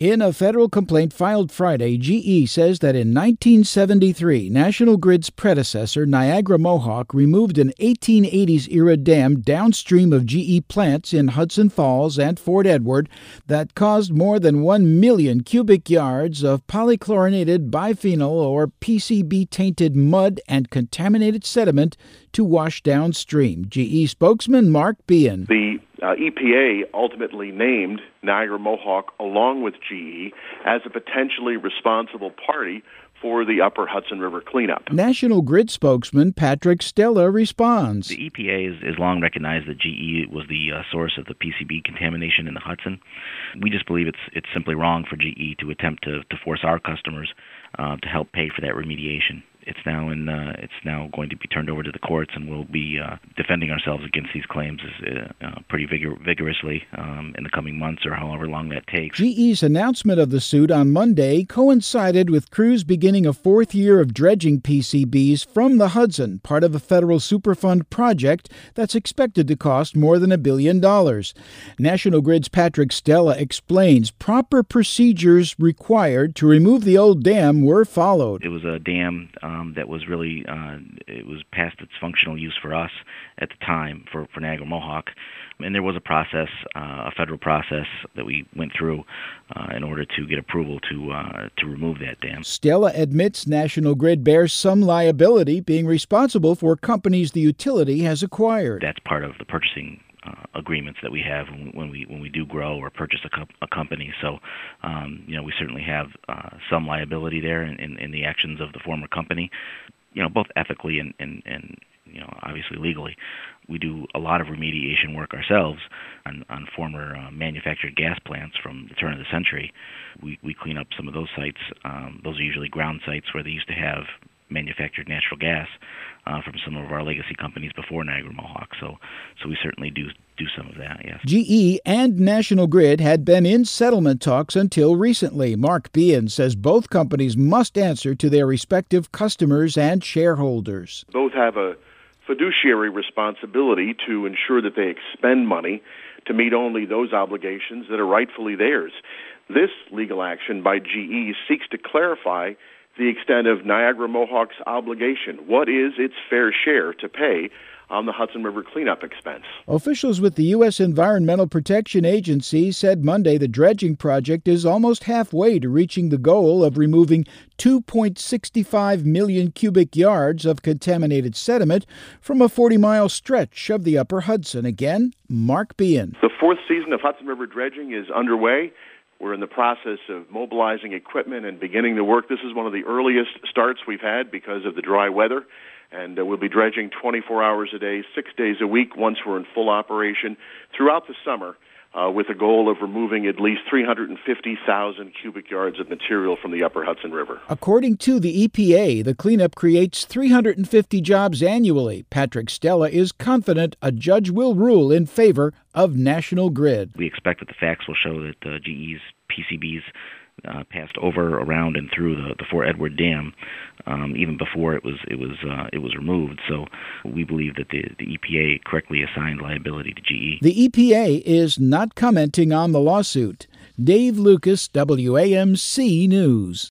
In a federal complaint filed Friday, GE says that in 1973, National Grid's predecessor, Niagara Mohawk, removed an 1880s-era dam downstream of GE plants in Hudson Falls and Fort Edward that caused more than 1 million cubic yards of polychlorinated biphenyl or PCB-tainted mud and contaminated sediment to wash downstream. GE spokesman Mark Behan. The EPA ultimately named Niagara Mohawk, along with GE, as a potentially responsible party for the Upper Hudson River cleanup. National Grid spokesman Patrick Stella responds. The EPA has long recognized that GE was the source of the PCB contamination in the Hudson. We just believe it's simply wrong for GE to attempt to force our customers to help pay for that remediation. It's now going to be turned over to the courts, and we'll be defending ourselves against these claims pretty vigorously in the coming months or however long that takes. GE's announcement of the suit on Monday coincided with crews beginning a fourth year of dredging PCBs from the Hudson, part of a federal Superfund project that's expected to cost more than $1 billion. National Grid's Patrick Stella explains proper procedures required to remove the old dam were followed. It was a dam that was really, it was past its functional use for us at the time for Niagara Mohawk. And there was a process, a federal process that we went through in order to get approval to remove that dam. Stella admits National Grid bears some liability, being responsible for companies the utility has acquired. That's part of the purchasing agreements that we have when we do grow or purchase a company. So, we certainly have some liability there in the actions of the former company, both ethically and obviously legally. We do a lot of remediation work ourselves on former manufactured gas plants from the turn of the century. We clean up some of those sites. Those are usually ground sites where they used to have manufactured natural gas from some of our legacy companies before Niagara Mohawk. So we certainly do some of that, yes. GE and National Grid had been in settlement talks until recently. Mark Behan says both companies must answer to their respective customers and shareholders. Both have a fiduciary responsibility to ensure that they expend money to meet only those obligations that are rightfully theirs. This legal action by GE seeks to clarify the extent of Niagara Mohawk's obligation. What is its fair share to pay on the Hudson River cleanup expense? Officials with the U.S. Environmental Protection Agency said Monday the dredging project is almost halfway to reaching the goal of removing 2.65 million cubic yards of contaminated sediment from a 40-mile stretch of the Upper Hudson. Again, Mark Behan. The fourth season of Hudson River dredging is underway. We're in the process of mobilizing equipment and beginning the work. This is one of the earliest starts we've had because of the dry weather. And we'll be dredging 24 hours a day, 6 days a week once we're in full operation throughout the summer with a goal of removing at least 350,000 cubic yards of material from the Upper Hudson River. According to the EPA, the cleanup creates 350 jobs annually. Patrick Stella is confident a judge will rule in favor of National Grid. We expect that the facts will show that GE's PCBs passed over, around, and through the Fort Edward Dam even before it was removed. So we believe that the EPA correctly assigned liability to GE. The EPA is not commenting on the lawsuit. Dave Lucas, WAMC News.